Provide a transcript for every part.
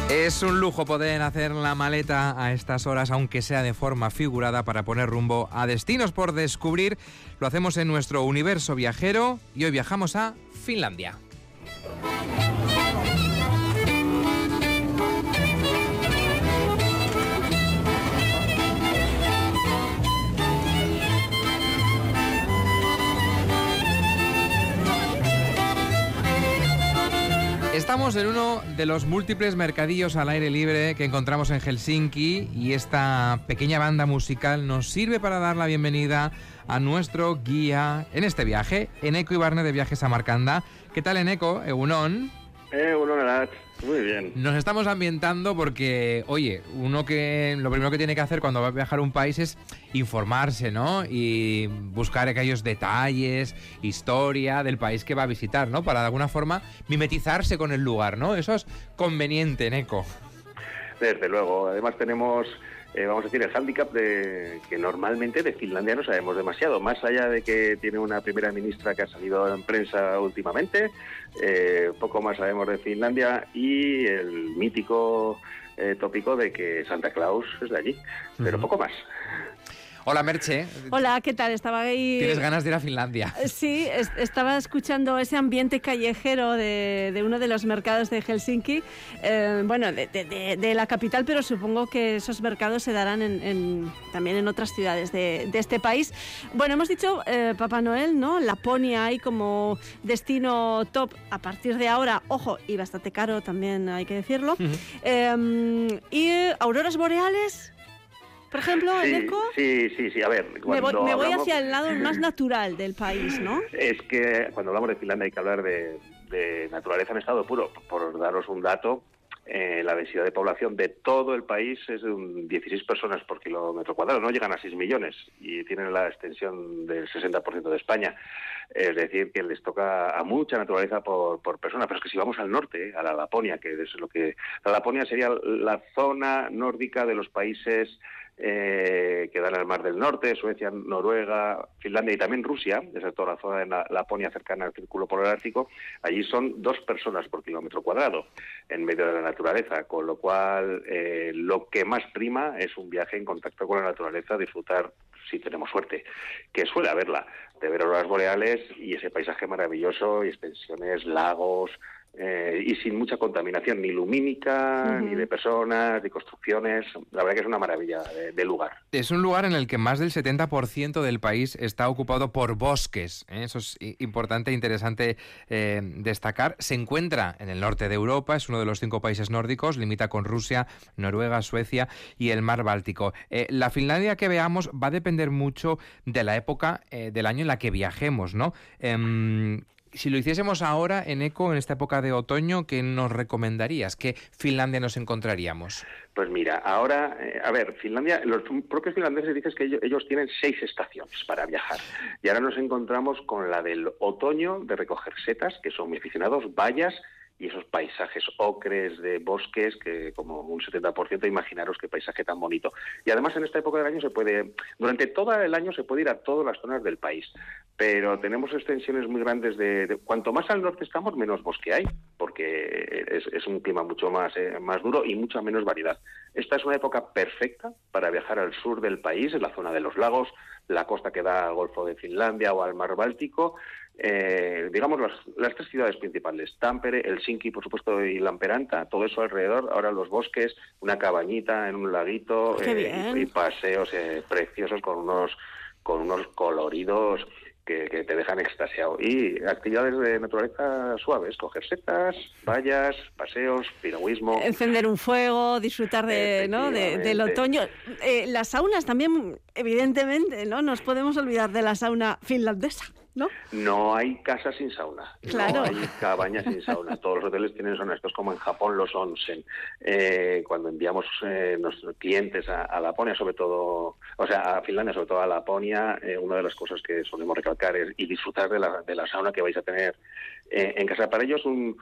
Es un lujo poder hacer la maleta a estas horas, aunque sea de forma figurada, para poner rumbo a destinos por descubrir. Lo hacemos en nuestro universo viajero y hoy viajamos a Finlandia. Estamos en uno de los múltiples mercadillos al aire libre que encontramos en Helsinki y esta pequeña banda musical nos sirve para dar la bienvenida a nuestro guía en este viaje, Eneko Ibarne de Viajes a Markanda. ¿Qué tal, Eneko? Egunon. Egunon, Arat. Muy bien. Nos estamos ambientando porque, oye, lo primero que tiene que hacer cuando va a viajar a un país es informarse, ¿no? Y buscar aquellos detalles, historia del país que va a visitar, ¿no? Para de alguna forma mimetizarse con el lugar, ¿no? Eso es conveniente, Eneko. Desde luego. Además tenemos, vamos a decir, el hándicap de que normalmente de Finlandia no sabemos demasiado, más allá de que tiene una primera ministra que ha salido en prensa últimamente. Poco más sabemos de Finlandia y el mítico tópico de que Santa Claus es de allí, pero poco más. Hola, Merche. Hola, ¿qué tal? Estaba ahí... ¿Tienes ganas de ir a Finlandia? Sí, estaba escuchando ese ambiente callejero de uno de los mercados de Helsinki, de la capital, pero supongo que esos mercados se darán también en otras ciudades de este país. Bueno, hemos dicho Papá Noel, ¿no? Laponia hay como destino top a partir de ahora, ojo, y bastante caro también, hay que decirlo. Y auroras boreales... Por ejemplo, Eneko. Sí. A ver, me voy hacia el lado más natural del país, ¿no? Es que cuando hablamos de Finlandia hay que hablar de naturaleza en estado puro. Por daros un dato, la densidad de población de todo el país es de 16 personas por kilómetro cuadrado. No llegan a 6 millones y tienen la extensión del 60% de España. Es decir, que les toca a mucha naturaleza por persona. Pero es que si vamos al norte, a la Laponia, que es lo que... La Laponia sería la zona nórdica de los países... que dan al Mar del Norte, Suecia, Noruega, Finlandia y también Rusia, desde toda la zona de Laponia cercana al Círculo Polar Ártico. Allí son 2 personas por kilómetro cuadrado en medio de la naturaleza, con lo cual lo que más prima es un viaje en contacto con la naturaleza, disfrutar, si tenemos suerte, que suele haberla, de ver auroras boreales y ese paisaje maravilloso y extensiones, lagos, y sin mucha contaminación, ni lumínica, ni de personas, ni construcciones. La verdad que es una maravilla de lugar. Es un lugar en el que más del 70% del país está ocupado por bosques, ¿eh? Eso es importante e interesante destacar. Se encuentra en el norte de Europa, es uno de los 5 países nórdicos, limita con Rusia, Noruega, Suecia y el Mar Báltico. La Finlandia que veamos va a depender mucho de la época del año en la que viajemos, ¿no? Si lo hiciésemos ahora, Eneko, en esta época de otoño, ¿qué nos recomendarías? ¿Qué Finlandia nos encontraríamos? Pues mira, ahora, Finlandia, los propios finlandeses dicen que ellos tienen 6 estaciones para viajar. Y ahora nos encontramos con la del otoño, de recoger setas, que son muy aficionados, bayas, y esos paisajes ocres de bosques, que como un 70%, imaginaros qué paisaje tan bonito. Y además en esta época del año durante todo el año se puede ir a todas las zonas del país, pero tenemos extensiones muy grandes cuanto más al norte estamos, menos bosque hay, porque es un clima mucho más duro y mucha menos variedad. Esta es una época perfecta para viajar al sur del país, en la zona de los lagos, la costa que da al Golfo de Finlandia o al Mar Báltico. Digamos las 3 ciudades principales, Tampere, Helsinki, por supuesto, y Lappeenranta, todo eso alrededor, ahora los bosques, una cabañita en un laguito, y paseos preciosos con unos coloridos que te dejan extasiado, y actividades de naturaleza suaves, coger setas, bayas, paseos, piragüismo, encender un fuego, disfrutar del otoño. Las saunas también, evidentemente, ¿no? Nos podemos olvidar de la sauna finlandesa, ¿no? No hay casas sin sauna, claro. No hay cabañas sin sauna. Todos los hoteles tienen sauna, estos como en Japón los onsen. Cuando enviamos nuestros clientes a Laponia, sobre todo, a Finlandia, sobre todo a Laponia, una de las cosas que solemos recalcar es y disfrutar de la sauna que vais a tener en casa. Para ellos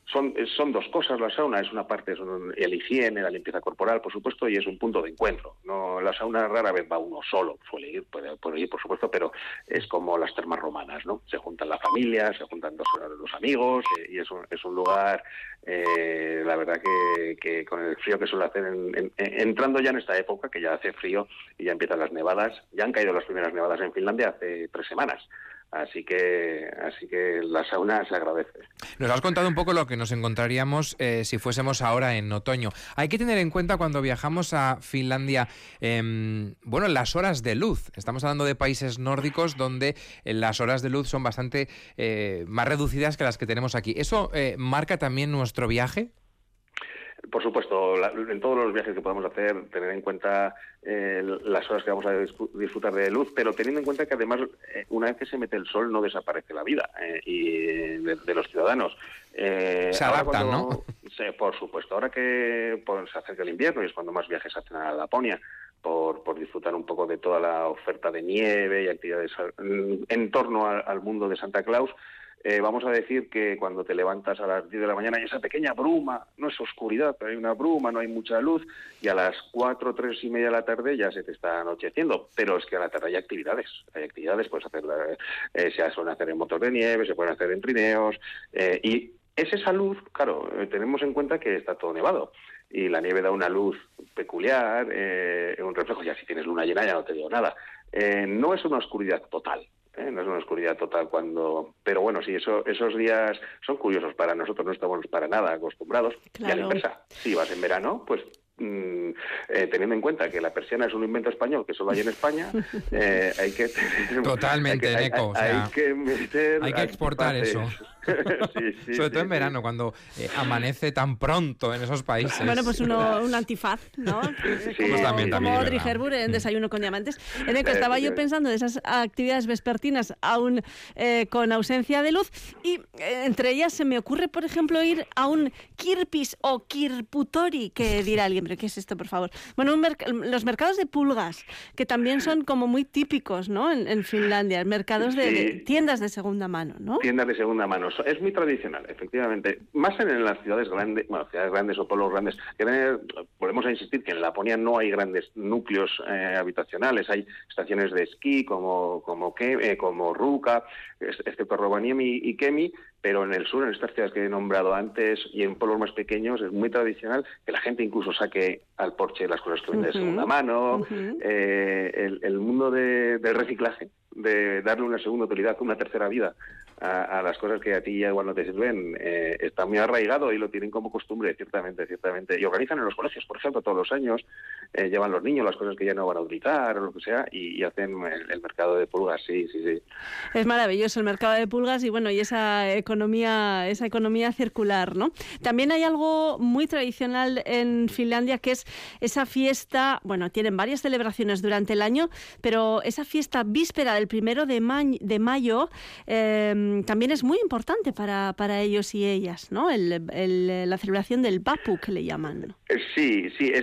Son dos cosas. La sauna es una parte, es el higiene, la limpieza corporal, por supuesto, y es un punto de encuentro. No, la sauna rara vez va uno solo, suele ir, puede ir, por supuesto, pero es como las termas romanas, ¿no? Se juntan la familia, se juntan los amigos, y es un lugar, la verdad que con el frío que suele hacer, entrando ya en esta época, que ya hace frío y ya empiezan las nevadas, ya han caído las primeras nevadas en Finlandia hace 3 semanas. Así que la sauna se agradece. Nos has contado un poco lo que nos encontraríamos si fuésemos ahora en otoño. Hay que tener en cuenta cuando viajamos a Finlandia, las horas de luz. Estamos hablando de países nórdicos donde las horas de luz son bastante más reducidas que las que tenemos aquí. ¿Eso marca también nuestro viaje? Por supuesto, en todos los viajes que podamos hacer, tener en cuenta las horas que vamos a disfrutar de luz, pero teniendo en cuenta que además, una vez que se mete el sol, no desaparece la vida y de los ciudadanos. Se adaptan, ¿no? Por supuesto, ahora que se acerca el invierno y es cuando más viajes hacen a Laponia, por disfrutar un poco de toda la oferta de nieve y actividades en torno al mundo de Santa Claus. Vamos a decir que cuando te levantas a las 10 de la mañana hay esa pequeña bruma, no es oscuridad, pero hay una bruma, no hay mucha luz, y a las 4, 3 y media de la tarde ya se te está anocheciendo. Pero es que a la tarde hay actividades, puedes hacer, se suelen hacer en motor de nieve, se pueden hacer en trineos, y es esa luz, claro, tenemos en cuenta que está todo nevado, y la nieve da una luz peculiar, un reflejo, ya si tienes luna llena ya no te digo nada. No es una oscuridad total. No es una oscuridad total pero bueno, sí, esos días son curiosos para nosotros, no estamos para nada acostumbrados. Claro. Y a la inversa, si vas en verano, pues teniendo en cuenta que la persiana es un invento español que solo hay en España, hay que tener... Totalmente, Neco. Hay que exportar eso. Sí, sobre todo en verano, cuando amanece tan pronto en esos países. Bueno, pues un antifaz, ¿no? Como Audrey Hepburn en Desayuno con Diamantes. Neco, estaba yo pensando de esas actividades vespertinas aún con ausencia de luz, y entre ellas se me ocurre, por ejemplo, ir a un kirpis o kirputori, que dirá alguien, pero ¿qué es esto, por favor? Bueno, los mercados de pulgas, que también son como muy típicos, ¿no? En Finlandia, mercados de tiendas de segunda mano, ¿no? Tiendas de segunda mano. Es muy tradicional, efectivamente. Más en las ciudades grandes, ciudades grandes o pueblos grandes. Volvemos a insistir que en Laponia no hay grandes núcleos habitacionales. Hay estaciones de esquí como Ruka, excepto Rovaniemi y Kemi, pero en el sur, en estas ciudades que he nombrado antes y en pueblos más pequeños, es muy tradicional que la gente incluso saque al porche las cosas que vende de segunda mano. El mundo del reciclaje, de darle una segunda utilidad, una tercera vida a las cosas que a ti ya igual no te sirven, está muy arraigado y lo tienen como costumbre, ciertamente. Y organizan en los colegios, por ejemplo, todos los años, llevan los niños las cosas que ya no van a utilizar o lo que sea, y hacen el mercado de pulgas, sí. Es maravilloso el mercado de pulgas y bueno, y esa economía circular, ¿no? También hay algo muy tradicional en Finlandia, que es esa fiesta, bueno, tienen varias celebraciones durante el año, pero esa fiesta víspera del 1 de mayo también es muy importante para ellos y ellas, ¿no? La celebración del Vappu, que le llaman, ¿no? Sí, es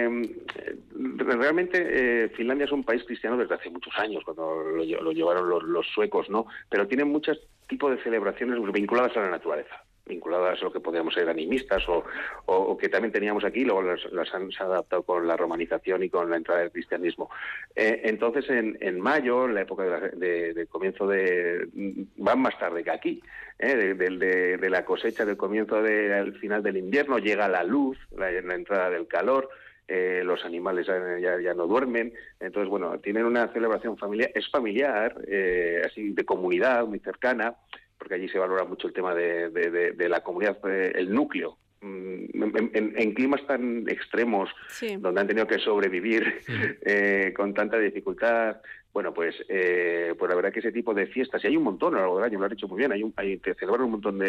realmente Finlandia es un país cristiano desde hace muchos años, cuando lo llevaron los suecos, ¿no? Pero tiene muchos tipos de celebraciones vinculadas a la naturaleza, vinculadas a lo que podríamos ser animistas o que también teníamos aquí, luego las han adaptado con la romanización y con la entrada del cristianismo. Entonces, en mayo, en la época de comienzo van más tarde que aquí, de la cosecha, del comienzo al final del invierno, llega la luz, la entrada del calor. Los animales ya no duermen, entonces bueno, tienen una celebración familiar, así de comunidad, muy cercana, porque allí se valora mucho el tema de la comunidad, el núcleo. En climas tan extremos, donde han tenido que sobrevivir con tanta dificultad, bueno, pues la verdad que ese tipo de fiestas, y hay un montón a lo largo del año, lo has dicho muy bien, te celebran un montón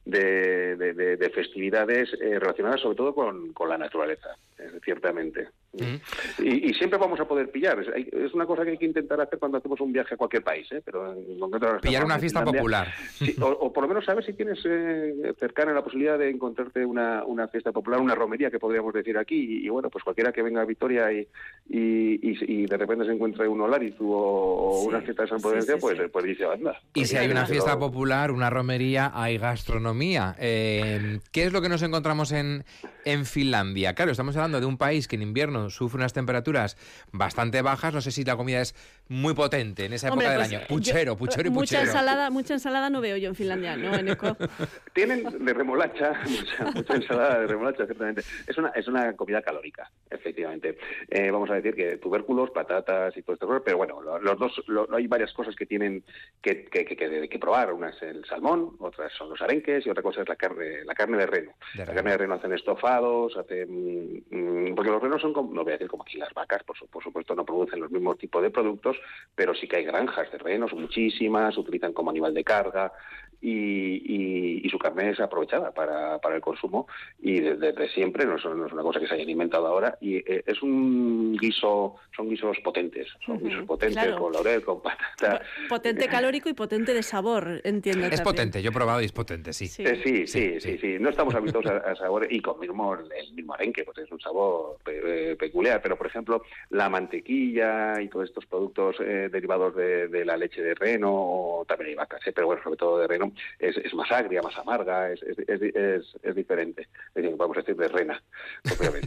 de festividades relacionadas sobre todo con la naturaleza, ciertamente. Y siempre vamos a poder pillar. Es una cosa que hay que intentar hacer cuando hacemos un viaje a cualquier país, pero en concreto pillar una fiesta popular. Sí, o por lo menos saber si tienes cercana la posibilidad de encontrarte una fiesta popular, una romería que podríamos decir aquí, y bueno, pues cualquiera que venga a Vitoria y de repente se encuentre un Olarizu o una fiesta de San Prudencio, pues dice, anda. Y si hay una fiesta popular, una romería, hay gastronomía. ¿Qué es lo que nos encontramos en Finlandia? Claro, estamos hablando de un país que en invierno sufre unas temperaturas bastante bajas. No sé si la comida es muy potente en esa época del año. Puchero. Mucha ensalada no veo yo en Finlandia, ¿no, Eneco? Tienen de remolacha, mucha ensalada de remolacha, ciertamente. Es una comida calórica, efectivamente. Vamos a decir que tubérculos, patatas y todo esto, pero bueno, los dos, hay varias cosas que tienen que probar. Una es el salmón, otras son los arenques y otra cosa es la carne de reno. La carne de reno hacen estofados, porque los renos son, no voy a decir como aquí las vacas, por supuesto no producen los mismos tipos de productos, pero sí que hay granjas de renos, muchísimas, se utilizan como animal de carga y su carne es aprovechada para el consumo y desde siempre, no es una cosa que se hayan inventado ahora, y es un guiso, son guisos potentes, claro. Con laurel, con patata. Potente calórico y potente de sabor, entiendo. Es potente, yo he probado y es potente, sí. Sí. No estamos habituados a sabores, y con el mismo arenque, pues es un sabor peculiar, pero por ejemplo, la mantequilla y todos estos productos derivados de la leche de reno, o también hay vacas, pero bueno, sobre todo de reno, es más agria, más amarga, es diferente. Vamos a decir de rena, obviamente.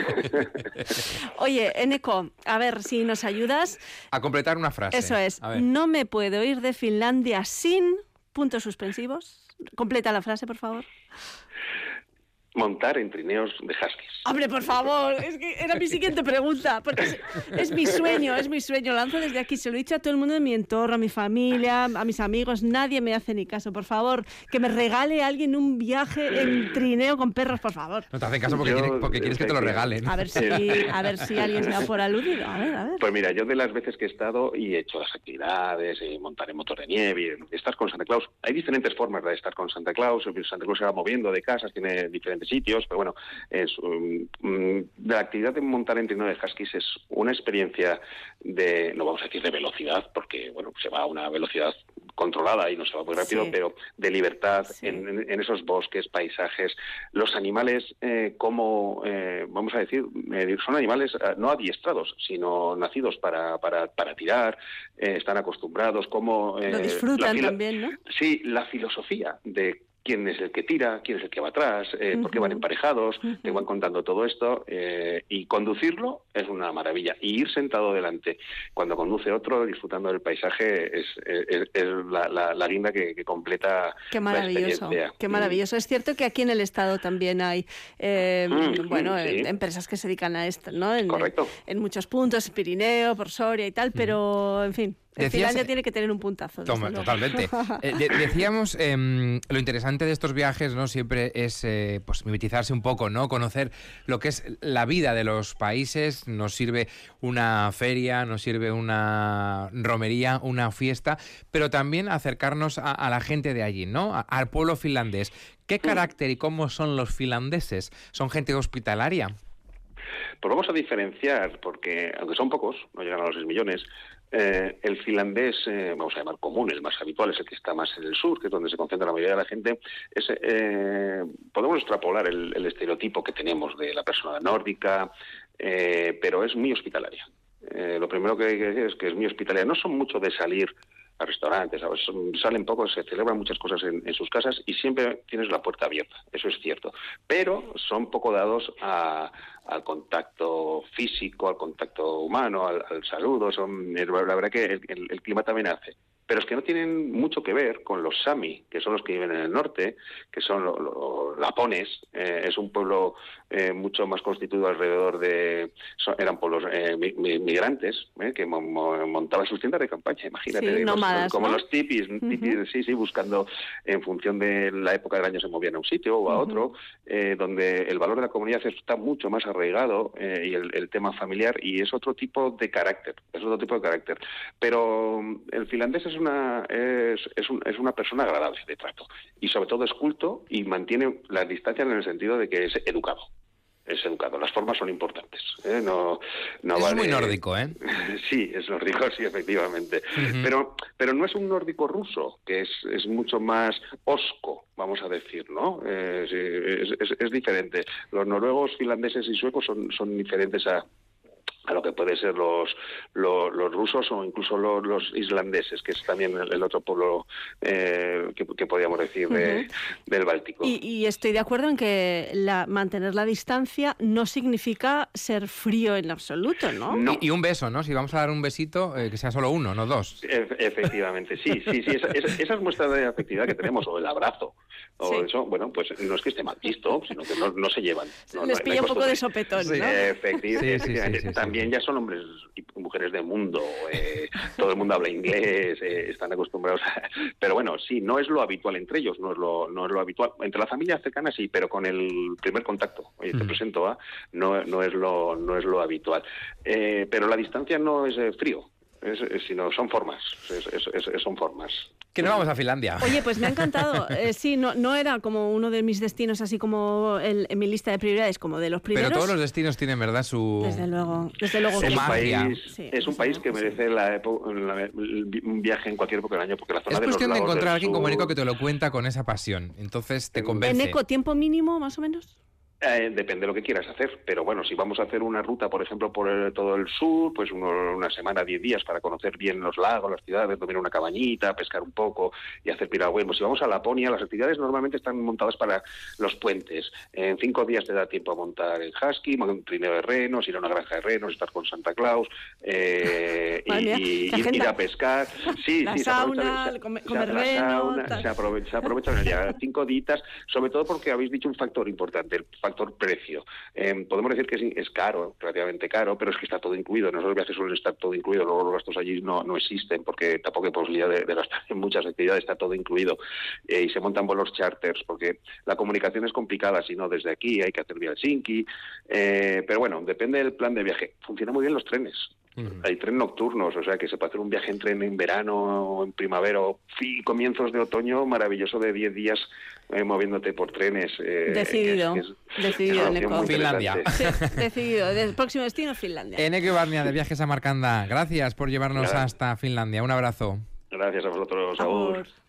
Oye, Eneco, a ver si nos ayudas. A completar una frase. Eso es. No me puedo ir de Finlandia sin... puntos suspensivos. Completa la frase, por favor. Montar en trineos de huskies. Hombre, por favor, es que era mi siguiente pregunta, porque es mi sueño, lanzo desde aquí, se lo he dicho a todo el mundo de mi entorno, a mi familia, a mis amigos, nadie me hace ni caso, por favor, que me regale alguien un viaje en trineo con perros, por favor. No te hacen caso porque quieres que te lo regalen. A ver si alguien se da por aludido, a ver. Pues mira, yo de las veces que he estado y he hecho las actividades, montar en motor de nieve, estar con Santa Claus, hay diferentes formas de estar con Santa Claus. Santa Claus se va moviendo de casas, tiene diferentes sitios, pero bueno, la actividad de montar en trineo de huskies es una experiencia no vamos a decir de velocidad, porque bueno, se va a una velocidad controlada y no se va muy rápido, pero de libertad en esos bosques, paisajes. Los animales, vamos a decir, son animales no adiestrados, sino nacidos para tirar, están acostumbrados, lo disfrutan también, ¿no? Sí, la filosofía de quién es el que tira, quién es el que va atrás, por qué van emparejados, te van contando todo esto, y conducirlo es una maravilla. Y ir sentado delante cuando conduce otro, disfrutando del paisaje, es la guinda que completa la experiencia. Qué maravilloso. Es cierto que aquí en el Estado también hay empresas que se dedican a esto, ¿no? Correcto. En muchos puntos, Pirineo, por Soria y tal, pero en fin. Finlandia tiene que tener un puntazo. Totalmente. Decíamos, lo interesante de estos viajes, ¿no? Siempre es pues mimetizarse un poco, ¿no? Conocer lo que es la vida de los países. Nos sirve una feria, nos sirve una romería, una fiesta, pero también acercarnos a la gente de allí, ¿no? Al pueblo finlandés. ¿Qué carácter y cómo son los finlandeses? ¿Son gente hospitalaria? Pues vamos a diferenciar, porque aunque son pocos, no llegan a los 6 millones, el finlandés, vamos a llamar común, el más habitual, es el que está más en el sur, que es donde se concentra la mayoría de la gente. Podemos extrapolar el estereotipo que tenemos de la persona nórdica, pero es muy hospitalaria. Lo primero que hay que decir es que es muy hospitalaria. No son mucho de salir a restaurantes, salen poco, se celebran muchas cosas en sus casas y siempre tienes la puerta abierta, eso es cierto, pero son poco dados al contacto físico, al contacto humano, al saludo. La verdad que el clima también hace. Pero es que no tienen mucho que ver con los Sami, que son los que viven en el norte, que son los lapones. Es un pueblo mucho más constituido alrededor eran pueblos migrantes, que montaban sus tiendas de campaña, imagínate. Sí, nómadas, como ¿no? los tipis, buscando en función de la época del año se movían a un sitio o a otro, donde el valor de la comunidad está mucho más arraigado, y el tema familiar, y es otro tipo de carácter, Pero el finlandés es una persona agradable de trato, y sobre todo es culto y mantiene las distancias en el sentido de que es educado. es educado. Las formas son importantes. No Eso vale... es muy nórdico, ¿eh? Sí, es nórdico, sí, efectivamente. Pero no es un nórdico ruso, que es mucho más osco, vamos a decir, ¿no? Es diferente. Los noruegos, finlandeses y suecos son diferentes a lo que pueden ser los rusos o incluso los islandeses, que es también el otro pueblo que podríamos decir del Báltico. Y estoy de acuerdo en que mantener la distancia no significa ser frío en absoluto, ¿no? No. Y un beso, ¿no? Si vamos a dar un besito, que sea solo uno, no dos. Efectivamente, sí. Esas muestras de afectividad que tenemos, o el abrazo, o sí. Eso, bueno, pues no es que esté mal visto, sino que no se llevan. Les pilla un poco de sopetón, ¿no? Efectivamente. Sí. También ya son hombres y mujeres del mundo, todo el mundo habla inglés, están acostumbrados pero bueno, sí, no es lo habitual entre ellos, no es lo habitual. Entre la familia cercana sí, pero con el primer contacto, oye, te presento, no es lo habitual. Pero la distancia no es frío, sino son formas, son formas. Que no vamos a Finlandia. Oye, pues me ha encantado. Sí, no era como uno de mis destinos, así como en mi lista de prioridades, como de los primeros. Pero todos los destinos tienen, ¿verdad? Desde luego. Es un país que merece un viaje en cualquier época del año, porque la zona es de los cuestión de lagos encontrar a alguien como Nico sur... que te lo cuenta con esa pasión. Entonces te convence. ¿En tiempo mínimo, más o menos? Depende de lo que quieras hacer, pero bueno, si vamos a hacer una ruta, por ejemplo, por todo el sur, pues una semana, 10 días para conocer bien los lagos, las ciudades, dormir en una cabañita, pescar un poco y hacer piragüismo. Si vamos a Laponia, las actividades normalmente están montadas para los puentes. En 5 días te da tiempo a montar en husky, un trineo de renos, ir a una granja de renos, estar con Santa Claus, ir a pescar. La sauna, comer renos... Se aprovechan el día. 5 días, sobre todo porque habéis dicho un factor importante, el factor precio. Podemos decir que es caro, relativamente caro, pero es que está todo incluido. En los viajes suelen estar todo incluido, luego los gastos allí no existen porque tampoco hay posibilidad de gastar en muchas actividades, está todo incluido. Y se montan vuelos charters porque la comunicación es complicada, si no desde aquí hay que hacer vía Helsinki, pero bueno, depende del plan de viaje. Funcionan muy bien los trenes. Hay trenes nocturnos, o sea que se puede hacer un viaje en tren en verano, en primavera o comienzos de otoño maravilloso de 10 días moviéndote por trenes. Decidido, Neko. Finlandia. Sí, decidido. El próximo destino es Finlandia. Eneko Ibarnia, de Viajes a Marcanda. Gracias por llevarnos hasta Finlandia. Un abrazo. Gracias a vosotros. Agur.